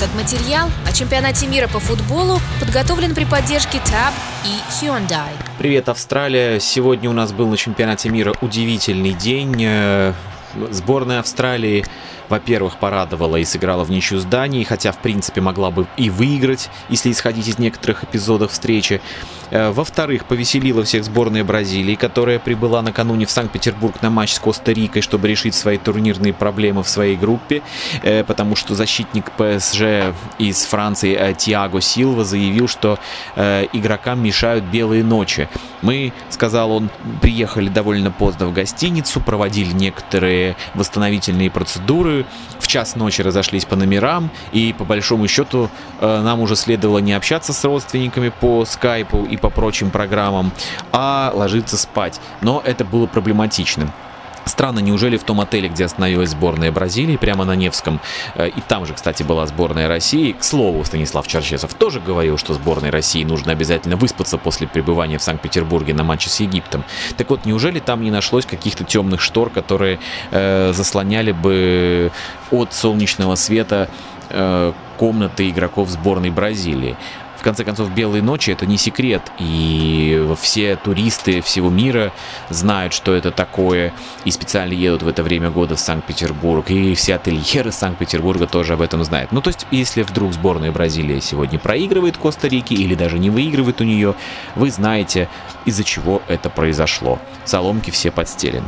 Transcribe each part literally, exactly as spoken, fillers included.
Этот материал о чемпионате мира по футболу подготовлен при поддержке Tab и Hyundai. Привет, Австралия! Сегодня у нас был на чемпионате мира удивительный день. Сборная Австралии, во-первых, порадовала и сыграла в ничью с Данией, хотя, в принципе, могла бы и выиграть, если исходить из некоторых эпизодов встречи. Во-вторых, повеселила всех сборная Бразилии, которая прибыла накануне в Санкт-Петербург на матч с Коста-Рикой, чтобы решить свои турнирные проблемы в своей группе, потому что защитник ПСЖ из Франции Тиаго Силва заявил, что игрокам мешают белые ночи. Мы, сказал он, приехали довольно поздно в гостиницу, проводили некоторые восстановительные процедуры, в час ночи разошлись по номерам, и по большому счету нам уже следовало не общаться с родственниками по скайпу и по прочим программам, а ложиться спать. Но это было проблематичным. Странно, неужели в том отеле, где остановилась сборная Бразилии, прямо на Невском, и там же, кстати, была сборная России. К слову, Станислав Черчесов тоже говорил, что сборной России нужно обязательно выспаться после пребывания в Санкт-Петербурге на матче с Египтом. Так вот, неужели там не нашлось каких-то темных штор, которые э, заслоняли бы от солнечного света э, комнаты игроков сборной Бразилии? В конце концов, белые ночи — это не секрет, и все туристы всего мира знают, что это такое, и специально едут в это время года в Санкт-Петербург, и все ательеры Санкт-Петербурга тоже об этом знают. Ну, то есть, если вдруг сборная Бразилии сегодня проигрывает Коста-Рике или даже не выигрывает у нее, вы знаете, из-за чего это произошло. Соломки все подстелены.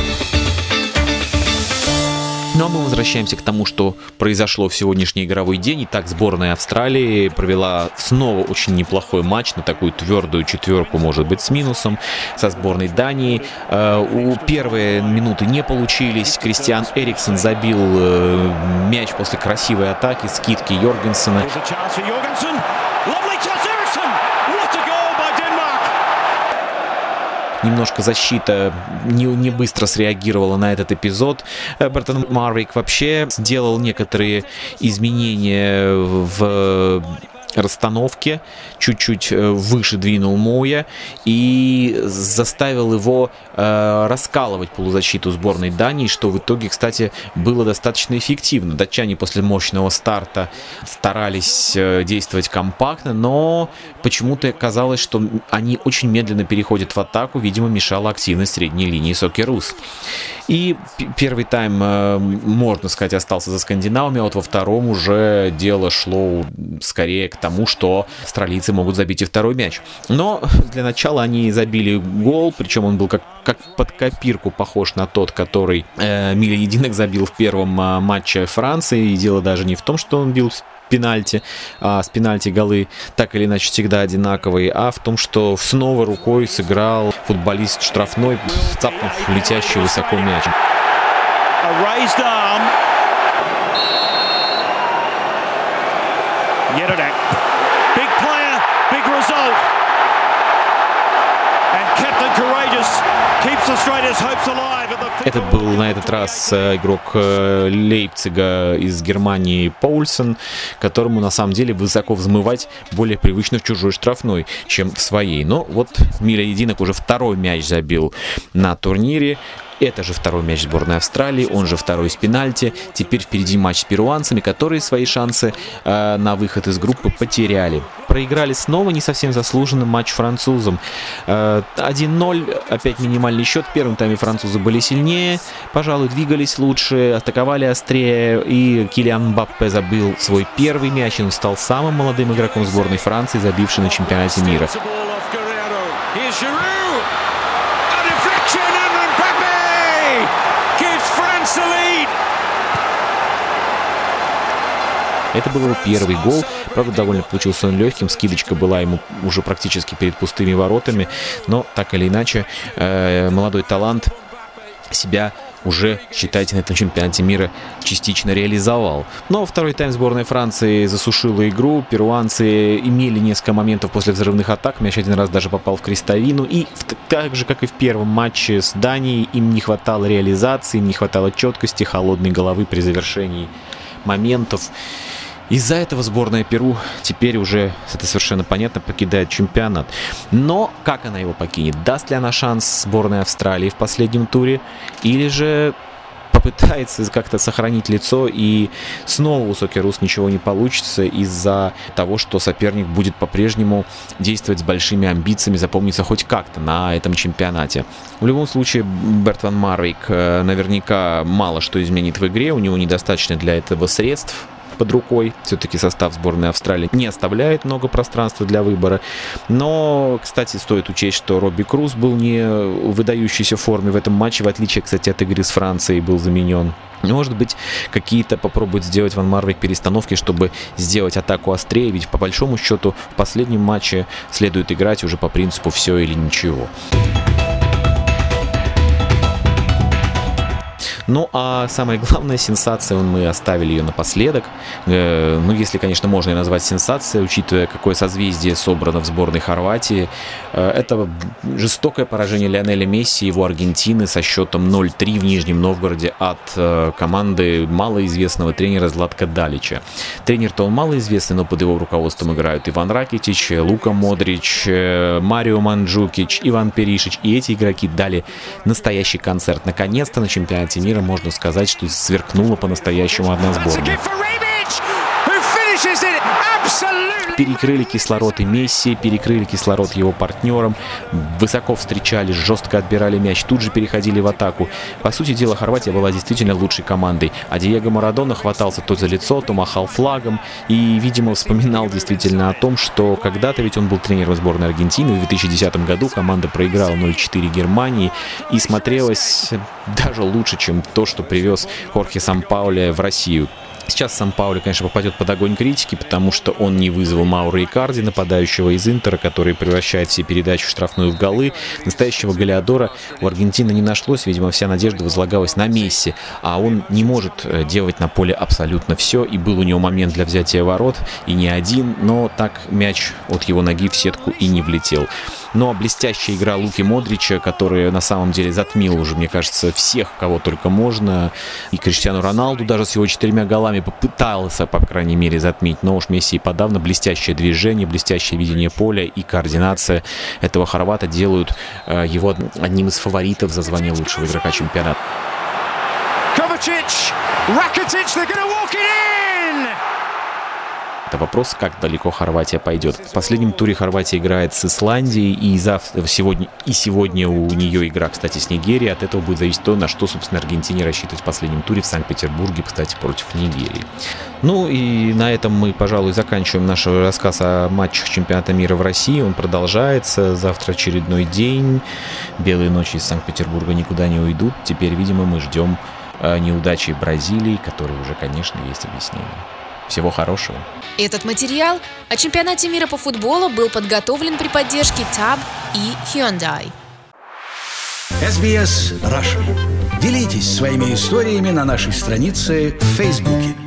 Ну а мы возвращаемся к тому, что произошло в сегодняшний игровой день. Итак, сборная Австралии провела снова очень неплохой матч на такую твердую четверку, может быть, с минусом, со сборной Дании. У первые минуты не получились. Кристиан Эриксен забил мяч после красивой атаки, скидки Йоргенсена. Немножко защита не, не быстро среагировала на этот эпизод. Бертон Марвик вообще сделал некоторые изменения в расстановке, чуть-чуть выше двинул Моя и заставил его э, раскалывать полузащиту сборной Дании, что в итоге, кстати, было достаточно эффективно. Датчане после мощного старта старались э, действовать компактно, но почему-то казалось, что они очень медленно переходят в атаку, видимо, мешала активность средней линии Сокерус. И первый тайм, э, можно сказать, остался за скандинавами, а вот во втором уже дело шло скорее к тому, что австралийцы могут забить и второй мяч. Но для начала они забили гол, причем он был как, как под копирку похож на тот, который э, Миля Единок забил в первом э, матче Франции. И дело даже не в том, что он бил пенальти, а с пенальти голы так или иначе всегда одинаковые, а в том, что снова рукой сыграл футболист штрафной, цапнув летящий высоко мяч. Big player, big result. And Captain Courageous keeps Australia's hopes alive. Это был на этот раз игрок Лейпцига из Германии Поульсен, которому на самом деле высоко взмывать более привычно в чужой штрафной, чем в своей. Но вот Миля Единок уже второй мяч забил на турнире. Это же второй мяч сборной Австралии, он же второй с пенальти. Теперь впереди матч с перуанцами, которые свои шансы э, на выход из группы потеряли. Проиграли снова не совсем заслуженным матч французам. Э, один ноль, опять минимальный счет. В первом тайме французы были сильнее, пожалуй, двигались лучше, атаковали острее. И Килиан Мбаппе забил свой первый мяч. Он стал самым молодым игроком сборной Франции, забивший на чемпионате мира. Это был его первый гол. Правда, довольно получился он легким. Скидочка была ему уже практически перед пустыми воротами. Но, так или иначе, э, молодой талант себя уже, считайте, на этом чемпионате мира частично реализовал. Но второй тайм сборной Франции засушила игру. Перуанцы имели несколько моментов после взрывных атак. Мяч один раз даже попал в крестовину. И так же, как и в первом матче с Данией, им не хватало реализации, им не хватало четкости, холодной головы при завершении моментов. Из-за этого сборная Перу теперь уже, это совершенно понятно, покидает чемпионат. Но как она его покинет? Даст ли она шанс сборной Австралии в последнем туре? Или же попытается как-то сохранить лицо, и снова у Сокерус ничего не получится из-за того, что соперник будет по-прежнему действовать с большими амбициями запомниться хоть как-то на этом чемпионате. В любом случае, Берт ван Марвик наверняка мало что изменит в игре, у него недостаточно для этого средств под рукой. Все-таки состав сборной Австралии не оставляет много пространства для выбора. Но, кстати, стоит учесть, что Робби Круз был не в выдающейся форме в этом матче, в отличие, кстати, от игры с Францией, был заменен. Может быть, какие-то попробует сделать Ван Марвик перестановки, чтобы сделать атаку острее, ведь по большому счету в последнем матче следует играть уже по принципу «все или ничего». Ну, а самая главная сенсация, мы оставили ее напоследок. Э, ну, если, конечно, можно ее назвать сенсацией, учитывая, какое созвездие собрано в сборной Хорватии. Э, это жестокое поражение Лионеля Месси и его Аргентины со счетом ноль три в Нижнем Новгороде от э, команды малоизвестного тренера Златка Далича. Тренер-то он малоизвестный, но под его руководством играют Иван Ракитич, Лука Модрич, э, Марио Манджукич, Иван Перишич. И эти игроки дали настоящий концерт. Наконец-то на чемпионате мира можно сказать, что сверкнула по-настоящему одна сборная. Перекрыли кислород и Месси, перекрыли кислород его партнерам, высоко встречались, жестко отбирали мяч, тут же переходили в атаку. По сути дела, Хорватия была действительно лучшей командой, а Диего Марадона хватался то за лицо, то махал флагом и, видимо, вспоминал действительно о том, что когда-то ведь он был тренером сборной Аргентины. В две тысячи десятом году команда проиграла ноль четыре Германии и смотрелась даже лучше, чем то, что привез Хорхе Сампауле в Россию. Сейчас Сан-Пауло, конечно, попадет под огонь критики, потому что он не вызвал Мауро Икарди, нападающего из Интера, который превращает все передачи в штрафную в голы. Настоящего голеадора у Аргентины не нашлось, видимо, вся надежда возлагалась на Месси, а он не может делать на поле абсолютно все, и был у него момент для взятия ворот, и не один, но так мяч от его ноги в сетку и не влетел. Но блестящая игра Луки Модрича, который на самом деле затмил уже, мне кажется, всех, кого только можно, и Криштиану Роналду даже с его четырьмя голами попытался, по крайней мере, затмить, но уж Месси и подавно. Блестящее движение, блестящее видение поля и координация этого хорвата делают э, его одним из фаворитов за звание лучшего игрока чемпионата. Это вопрос, как далеко Хорватия пойдет. В последнем туре Хорватия играет с Исландией, и завтра, сегодня, и сегодня у нее игра, кстати, с Нигерией. От этого будет зависеть то, на что, собственно, Аргентине рассчитывать в последнем туре в Санкт-Петербурге, кстати, против Нигерии. Ну и на этом мы, пожалуй, заканчиваем наш рассказ о матчах чемпионата мира в России. Он продолжается. Завтра очередной день. Белые ночи из Санкт-Петербурга никуда не уйдут. Теперь, видимо, мы ждем неудачи Бразилии, которой уже, конечно, есть объяснение. Всего хорошего. Этот материал о чемпионате мира по футболу был подготовлен при поддержке таб и Hyundai. эс би эс Russian. Делитесь своими историями на нашей странице в Фейсбуке.